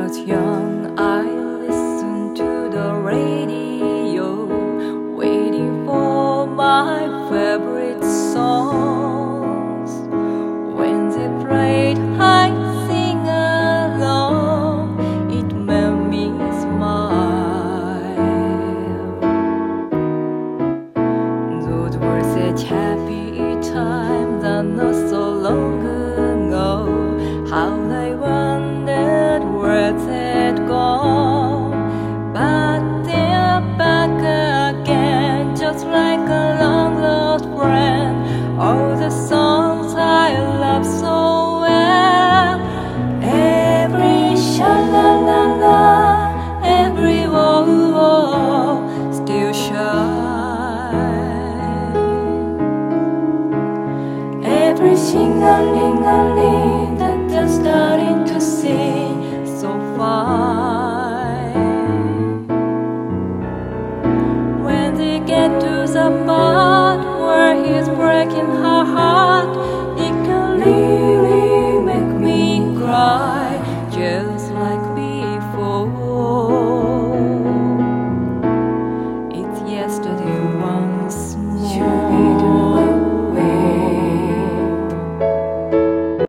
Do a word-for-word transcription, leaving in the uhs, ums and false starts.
was young, I listened to the radio, waiting for my favorite songs. When they played, I'd sing along. It made me smile. Those were such happy times, and not so long ago. How I wondered where they'd gone, but they're back again, just like a long lost friend. All the songs I love so well, every sha-la-la-la, every whoa-whoa still shine. Every sing-a-ling-a-ling that they're starting to sing so fine. When they get to the part where he's breaking her heart, it can leave